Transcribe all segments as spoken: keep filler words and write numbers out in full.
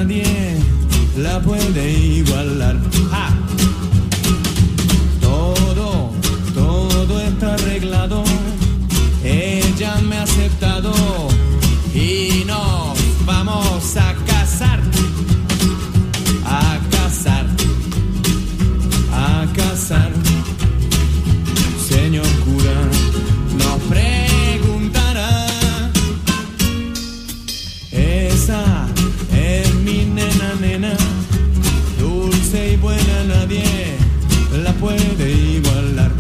nadie la puede igualar. ¡Ja! Todo, todo está arreglado. Ella me ha aceptado y nos vamos a casar. A casar. A casar. Señor cura, nos preguntará. Esa es mi nena, nena, dulce y buena, nadie la puede igualar.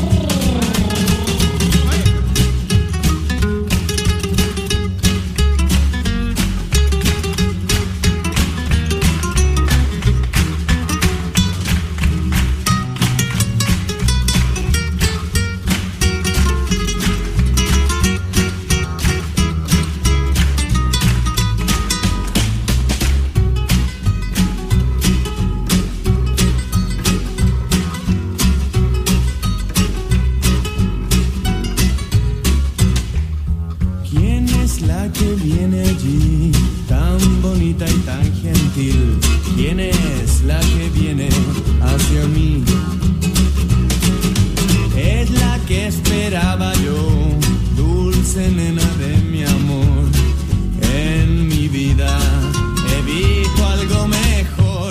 ¿Quién es la que viene hacia mí? Es la que esperaba yo, dulce nena de mi amor. En mi vida he visto algo mejor.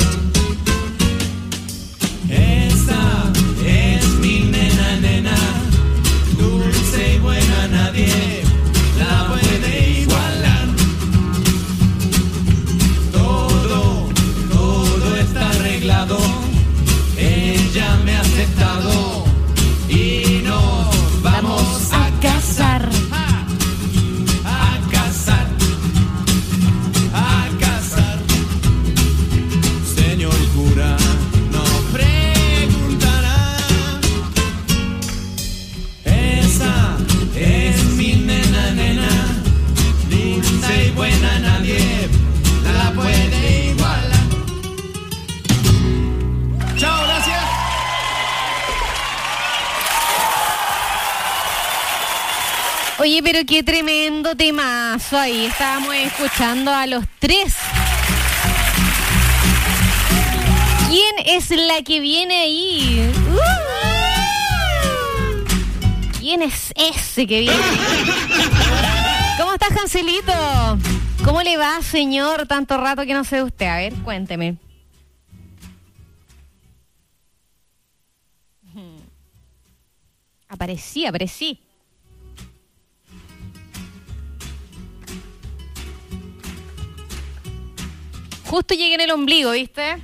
Esa es mi nena, nena, dulce y buena, nadie la puede igualar. Ella me ha aceptado y nos vamos a casar. A casar. A casar. Señor cura, nos preguntará. Esa es mi nena, nena, dulce y buena, nadie la puede igualar. Chao, gracias. Oye, pero qué tremendo temazo. Ahí estábamos escuchando a los tres. ¿Quién es la que viene ahí? Uh. ¿Quién es ese que viene? ¿Cómo estás, Jancelito? ¿Cómo le va, señor? Tanto rato que no sé de usted. A ver, cuénteme. Aparecí, aparecí. Justo llegué en el ombligo, ¿viste?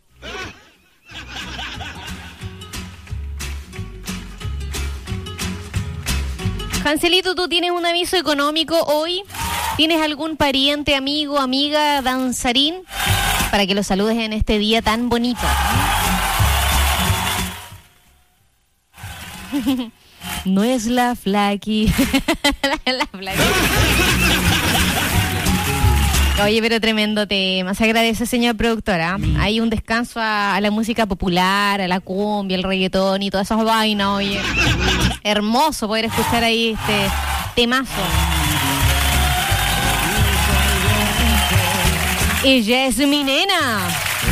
Jancelito, ¿tú tienes un aviso económico hoy? ¿Tienes algún pariente, amigo, amiga, danzarín? Para que lo saludes en este día tan bonito. No es la Flaki. la, la Flaki. Oye, pero tremendo tema. Se agradece, señor productora. Hay un descanso a, a la música popular, a la cumbia, el reggaetón y todas esas vainas, oye. Hermoso poder escuchar ahí este temazo. Ella es mi nena.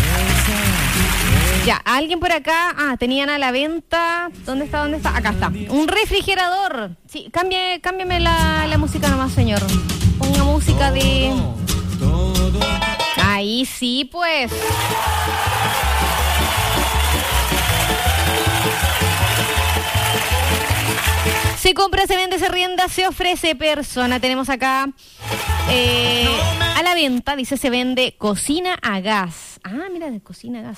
Ya, alguien por acá, ah, tenían a la venta, ¿dónde está, dónde está? Acá está, un refrigerador. Sí, cambie, cámbiame la, la música nomás, señor. Ponga música de... Ahí sí, pues. Se compra, se vende, se rienda, se ofrece persona. Tenemos acá eh, a la venta, dice, se vende cocina a gas. Ah, mira, de cocina a gas.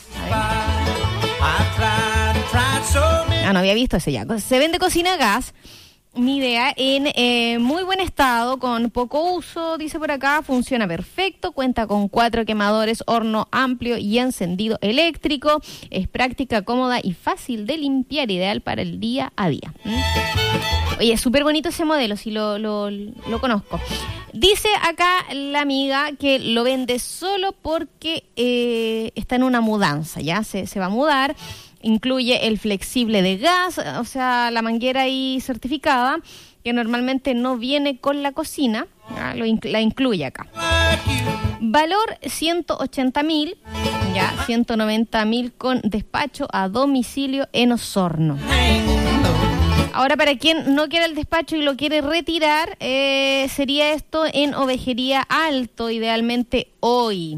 A ver. Ah, no había visto ese ya. Se vende cocina a gas. Mi idea, en eh, muy buen estado, con poco uso, dice por acá, funciona perfecto, cuenta con cuatro quemadores, horno amplio y encendido eléctrico, es práctica, cómoda y fácil de limpiar, ideal para el día a día. ¿Mm? Oye, es súper bonito ese modelo, sí lo, lo, lo conozco. Dice acá la amiga que lo vende solo porque eh, está en una mudanza, ya se, se va a mudar. Incluye el flexible de gas, o sea, la manguera ahí certificada, que normalmente no viene con la cocina, ¿ya? Lo inc- la incluye acá. Valor ciento ochenta mil, ya, ciento noventa mil con despacho a domicilio en Osorno. Ahora, para quien no quiere el despacho y lo quiere retirar, eh, sería esto en Ovejería Alto, idealmente hoy.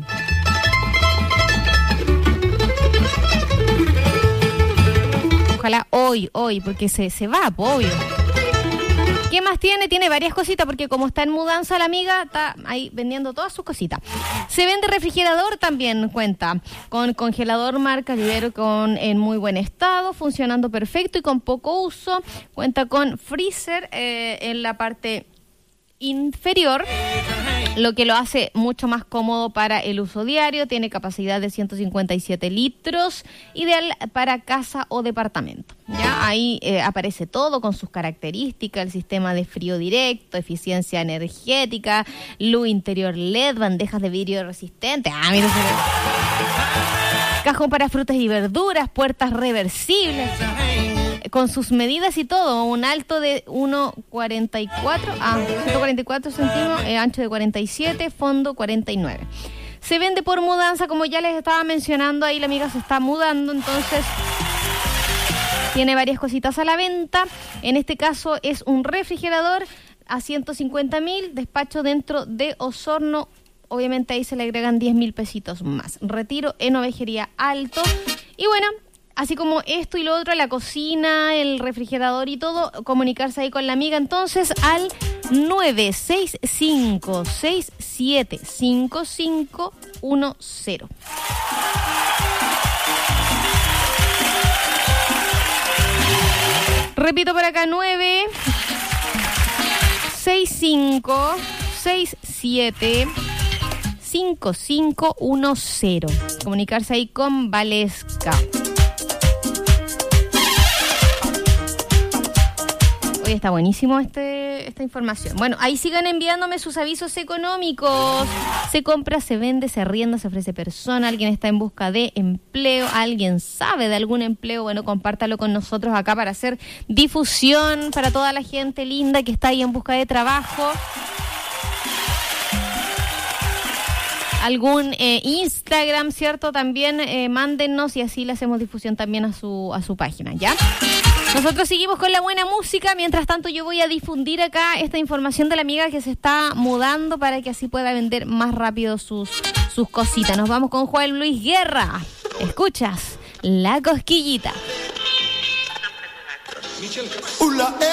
Ojalá hoy, hoy, porque se, se va, obvio. ¿Qué más tiene? Tiene varias cositas, porque como está en mudanza la amiga, está ahí vendiendo todas sus cositas. Se vende refrigerador también, cuenta, con congelador marca Libero con, en muy buen estado, funcionando perfecto y con poco uso. Cuenta con freezer eh, en la parte inferior, lo que lo hace mucho más cómodo para el uso diario. Tiene capacidad de ciento cincuenta y siete litros, ideal para casa o departamento. Ya ahí eh, aparece todo con sus características: el sistema de frío directo, eficiencia energética, luz interior L E D, bandejas de vidrio resistente. Ah, mira, cajón para frutas y verduras, puertas reversibles, con sus medidas y todo, un alto de uno cuarenta y cuatro, ah, ciento cuarenta y cuatro centímetros, eh, ancho de cuarenta y siete, fondo cuarenta y nueve. Se vende por mudanza, como ya les estaba mencionando, ahí la amiga se está mudando, entonces tiene varias cositas a la venta. En este caso es un refrigerador a ciento cincuenta mil, despacho dentro de Osorno. Obviamente ahí se le agregan diez mil pesitos más. Retiro en Ovejería Alto. Y bueno, así como esto y lo otro, la cocina, el refrigerador y todo, comunicarse ahí con la amiga entonces al nueve seis cinco, seis siete cinco cinco uno cero. Repito por acá, nueve seis cinco, seis siete cinco cinco uno cero. Comunicarse ahí con Valesca. Hoy está buenísimo este, esta información. Bueno, ahí sigan enviándome sus avisos económicos. Se compra, se vende, se arrienda, se ofrece persona. Alguien está en busca de empleo. Alguien sabe de algún empleo. Bueno, compártalo con nosotros acá para hacer difusión para toda la gente linda que está ahí en busca de trabajo. Algún eh, Instagram, ¿cierto? También eh, mándennos y así le hacemos difusión también a su, a su página, ¿ya? Nosotros seguimos con la buena música. Mientras tanto, yo voy a difundir acá esta información de la amiga que se está mudando para que así pueda vender más rápido sus, sus cositas. Nos vamos con Juan Luis Guerra. Escuchas La Cosquillita. Hola, ¿eh?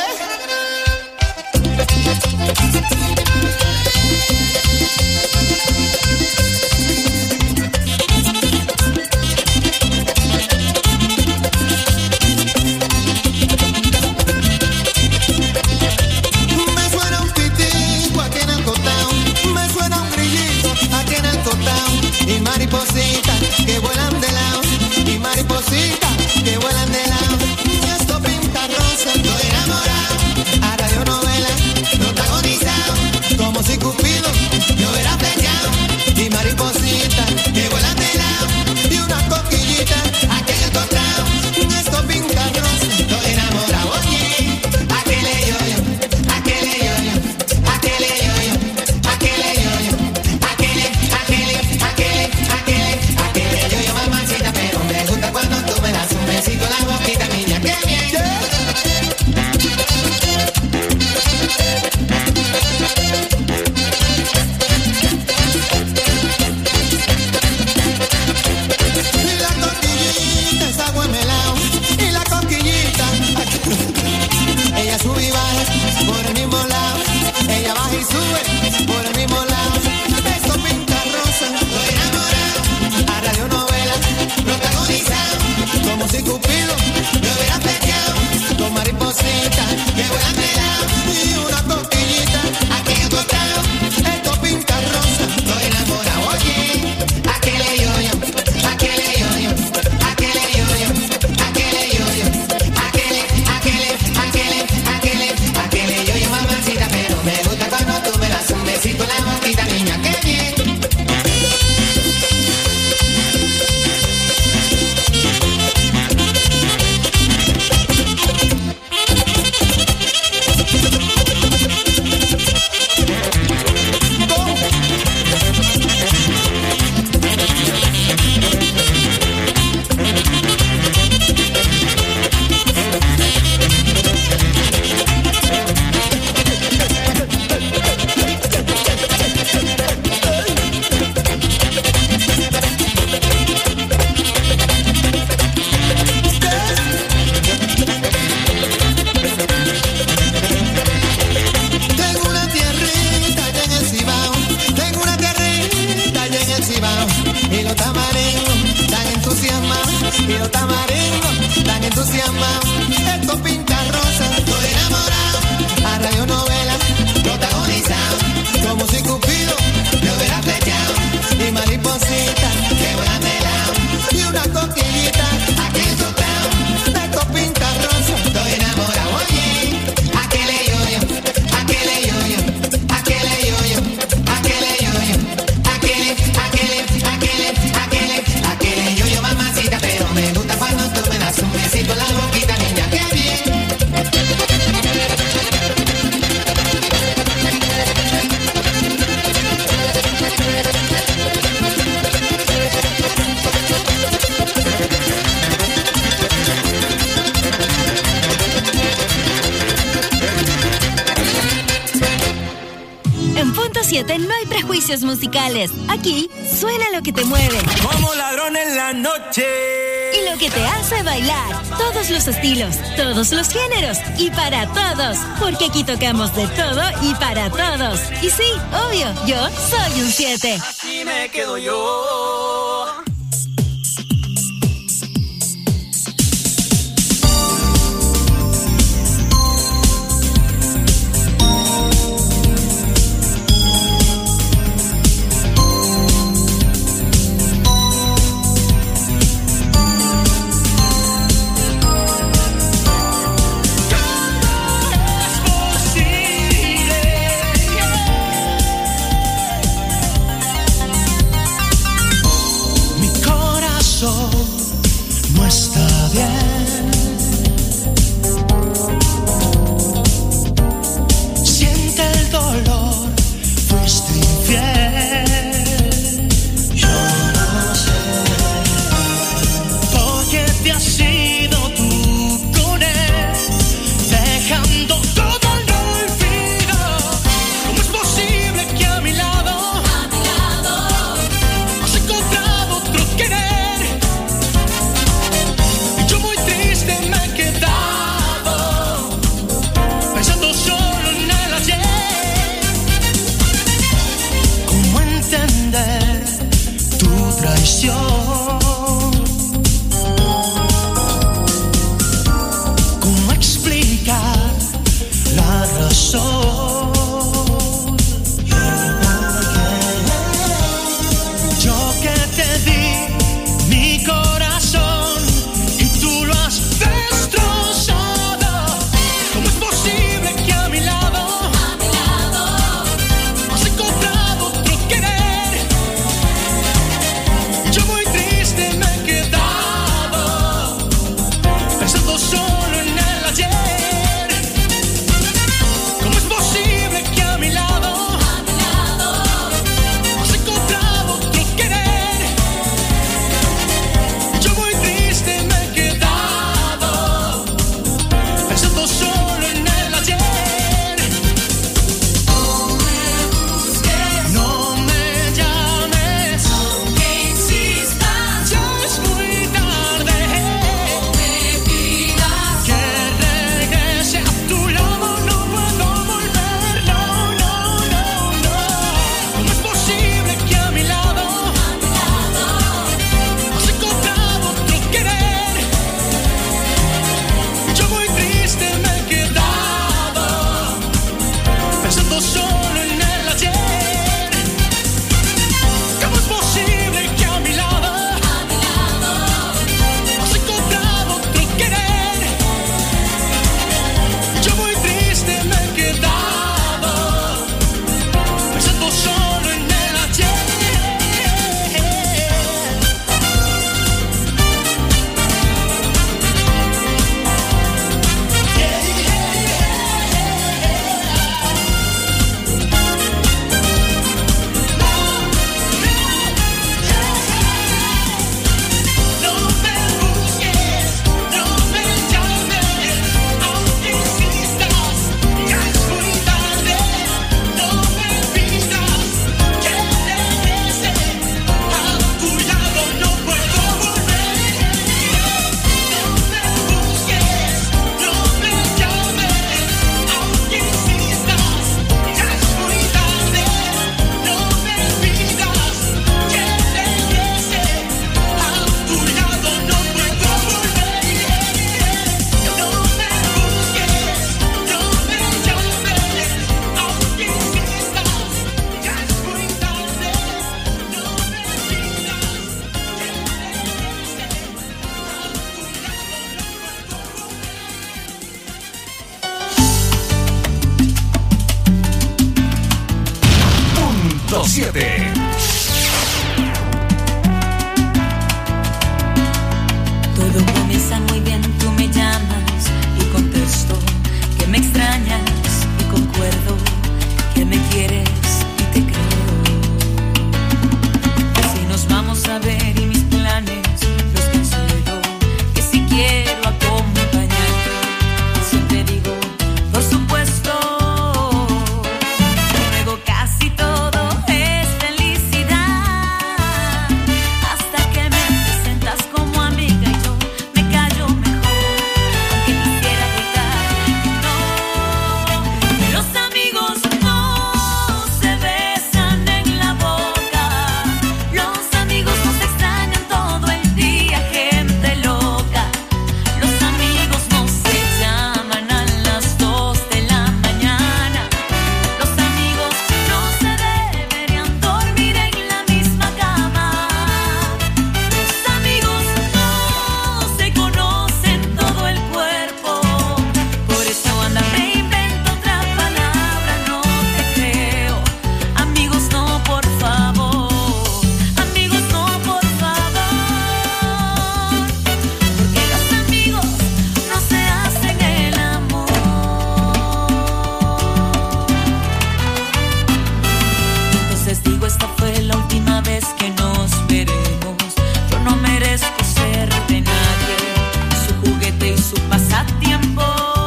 Y maripositas que vuelan de lado, y maripositas que vuelan de lado. Esto pinta rosa, estoy enamorado. A radionovela protagonizado, como si Cupido me hubiera flechado. Y maripositas que vuelan de lado, y una coquillita aquí en el encontrado. Esto pinta rosa, estoy enamorado. Oye, aquele yo-yo, aquele yo-yo, aquele yo-yo, aquele yo-yo, aquele, aquele, aquele. y los tamaringos tan entusiasmados, y los tamaringos tan entusiasmados. Esto pinta rosa, estoy enamorado. A radionovela protagonizado, como si Cupido me hubiera flechado. Y mariposita que vuelan de lado, y una coquillita aquí en su town. Esto pinta rosa, estoy enamorado. Oye, aquele yo-yo, aquele yo-yo, aquele yo-yo, aquele yo-yo, aquele, aquele, aquele, aquele, aquele yo-yo, mamacita. Pero me gusta cuando tú me das un besito en la boquita, niña, qué bien. En Punto siete no hay prejuicios musicales. Aquí suena lo que te mueve. Como ladrón en la noche. Y lo que te hace bailar. Todos los estilos, todos los géneros y para todos. Porque aquí tocamos de todo y para todos. Y sí, obvio, yo soy un siete. Así me quedo yo. No está bien. Siente el dolor, fuiste infiel. Yo no sé por qué te has ido tú con él, dejando todo al olvido. ¿Cómo es posible que a mi lado, a mi lado, has encontrado otro querer? Me he quedado pensando solo en el ayer. ¿Cómo entender tu traición? ¿Cómo explicar la razón? Yo que te di mi corazón y tú lo has destrozado. ¿Cómo es posible que a mi lado, a mi lado, has encontrado otro querer? Y yo muy triste me he quedado pensando solo en el ayer. ¿Cómo es posible que a mi lado, a mi lado, has encontrado otro querer? siete. Todo comienza muy bien, tú me llamas y contesto que me extrañas y concuerdo que me quieres y te creo. Si nos vamos a ver y mis planes los cancelo, que si quiero acompañarte, siempre digo, por supuesto. Luego casi todo es felicidad, hasta que me presentas como amiga y yo me callo mejor, aunque quisiera gritar que no. Que los amigos no se besan en la boca, los amigos no se extrañan todo el día, gente loca. Los amigos no se llaman a las dos de la mañana, los amigos no se deberían dormir en la misma cama, los amigos no se conocen todo el cuerpo, por eso anda me invento otra palabra, no te creo. Amigos no, por favor, amigos no, por favor, porque los amigos no se hacen el amor. Entonces digo, esta fue la última vez que nos veremos. Yo no merezco ser de nadie, su juguete y su pasatiempo,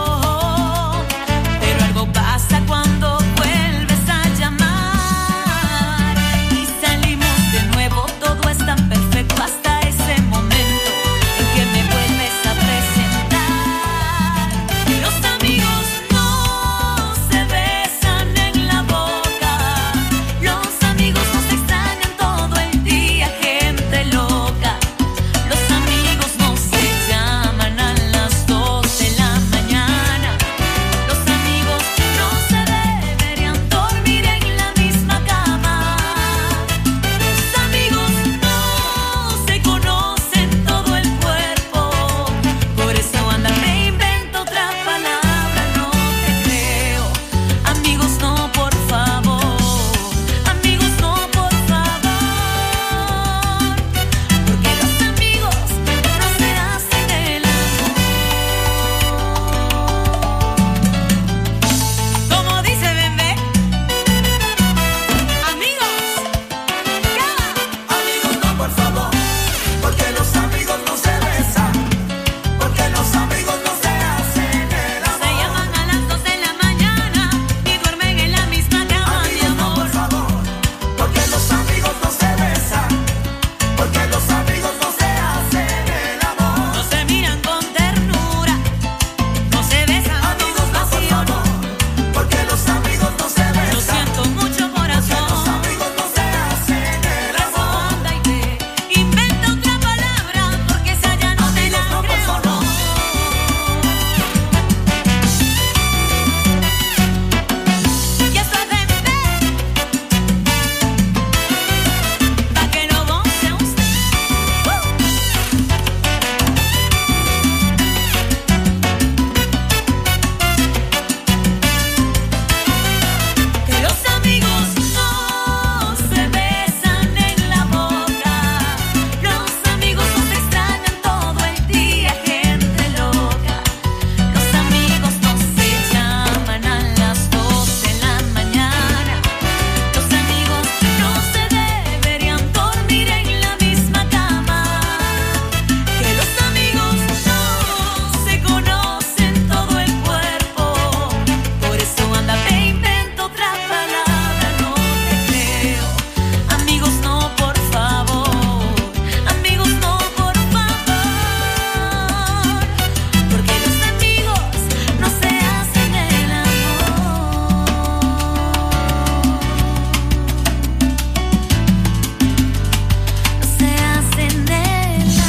pero algo pasa cuando vuelves a llamar y salimos de nuevo. Todo es tan perfecto hasta ese momento en que me vuelves a presentar. Los amigos no se besan en la boca, los amigos no se extrañan todo el día, gente loca. Los amigos no se llaman a las dos de la mañana, los amigos no se deberían dormir en la misma cama, los amigos no se conocen todo el cuerpo, por eso anda me invento otra palabra, no te creo. Amigos no, por favor, amigos no, por favor, porque los amigos no se hacen el amor. Como dice Bembe, amigos, ya. Amigos no, por favor, porque los amigos no se besan, porque los amigos no se hacen el Se amor. llaman a las dos de la mañana y duermen en la misma cama, mi Amigos no, por amor. favor, porque los amigos no se besan, porque los amigos no se hacen el amor. No se miran con ternura, no se besan con Amigos no, por pasión. favor, porque los amigos no se Lo besan, siento mucho, los corazón. amigos no se hacen el amor. Responda y ve, inventa otra palabra, porque esa ya no te la Amigos no, por creo, favor. no. Y eso es Bembe, pa' que lo goce usted. Que los amigos no se besan en la boca, los amigos no se extrañan todo el día, gente loca. Los amigos no se llaman a las dos de la mañana, los amigos no se deberían dormir en la misma cama, que los amigos no se conocen todo el cuerpo, por eso anda me invento otra palabra, no te creo. Amigos no, por favor, amigos no, por favor, porque los amigos no se hacen el amor, no se hacen el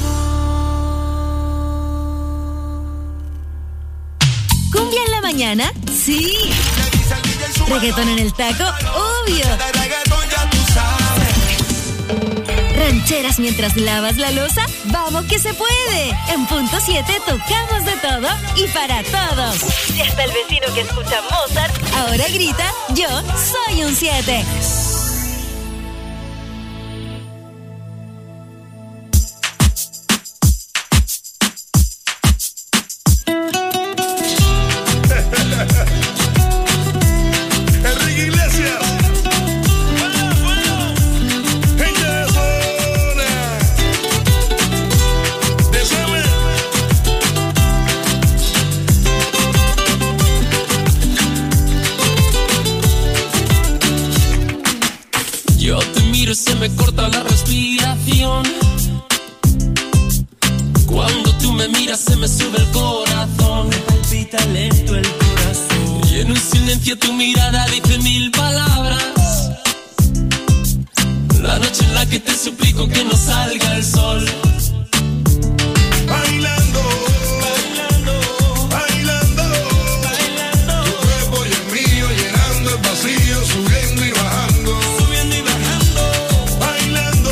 amor. ¿Cumbia en la mañana? Sí. ¿Reggaetón en el taco? Obvio. ¿Rancheras mientras lavas la loza? ¡Vamos que se puede! En punto siete tocamos de todo y para todos. Y hasta el vecino que escucha Mozart ahora grita, yo soy un siete. se me sube el corazón. Me palpita lento el corazón. Y en un silencio tu mirada dice mil palabras. La noche en la que te suplico que no salga el sol. Bailando, Bailando, bailando, bailando, tu cuerpo y el mío llenando el vacío, subiendo y bajando. subiendo y bajando. Bailando,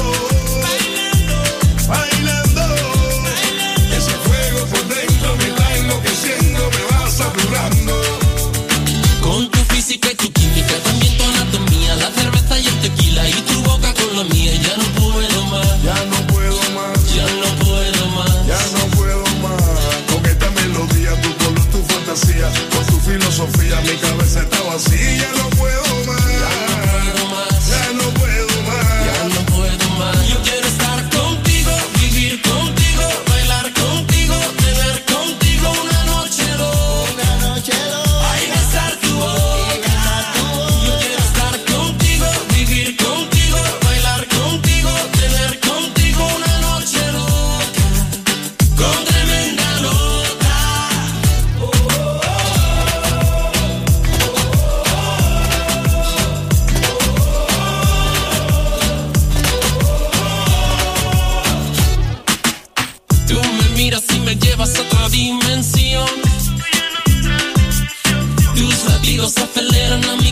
Bailando, bailando, ese fuego por dentro me va enloqueciendo, me va saturando. con tu física y tu química, también tu anatomía, la cerveza y el tequila y tu boca con la mía. Ya no puedo más, Ya no puedo más, ya no puedo más. ya no puedo más. Con esta melodía, tu color, tu fantasía, con tu filosofía, mi cabeza está vacía. Ya no puedo más, Ya no puedo más, ya no puedo más. ya no puedo más. Yo quiero estar contigo, vivir contigo, bailar contigo, tener contigo una noche loca. Ay, besar tu boca. Yo quiero estar contigo, vivir contigo, bailar contigo, tener contigo una noche loca. Con tremenda nota. Tú me miras y me llevas a otra dimensión. Tus latidos aceleran a